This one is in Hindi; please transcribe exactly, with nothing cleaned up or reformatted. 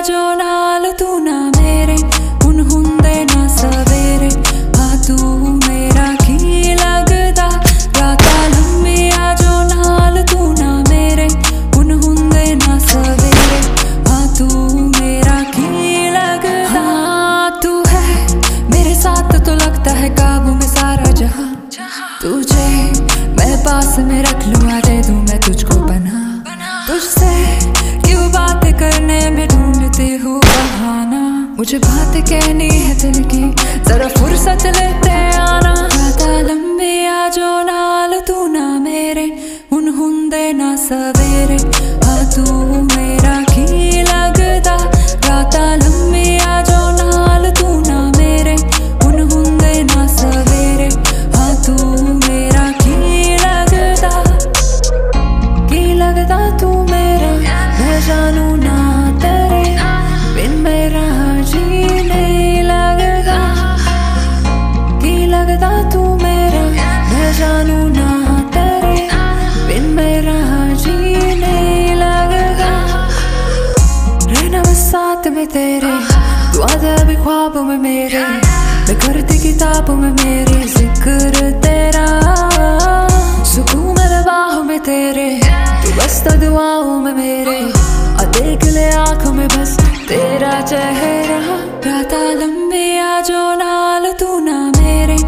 जो नाल तू ना मेरे हुन हुंदे ना सवेरे हाँ तू मेरा की लगदा रातां लम्मियां जो नाल तू ना मेरे हुन हुंदे ना सवेरे हाँ तू मेरा की लगदा हाँ तू है मेरे साथ तो लगता है काबू में सारा जहां तुझे मैं पास में रख लूं आ दे दूं मैं तुझको बना तुझसे क्यों बात करने में ढूंढती हूँ बहाना मुझे बात कहनी है दिल की जरा फुर्सत लेते आना रातां लम्मियां जो नाल तू ना मेरे हुन हुंदे ना सवेरे हाँ तू मेरा की लगदा रातां लम्मियां जो नाल तू ना मेरे हुन हुंदे ना सवेरे हाँ तू मेरा की लगदा की लगदा तू मेरा मैं जानू ना तेरे बिन मेरा जी नहीं लगदा की लगदा तू मेरा मैं जानू ना तेरे बिन मेरा जी नहीं लगदा रहना बस साथ में तेरे तू आजा भी ख्वाबों में मेरे मैं करती किताबों में मेरे जिक्र तेरा सुकून मेरे बाहों में तेरे तू बस तो दुआओं में मेरे और देख ले आंखों में बस तेरा चेहरा रातां लम्मियां जो नाल तू ना मेरे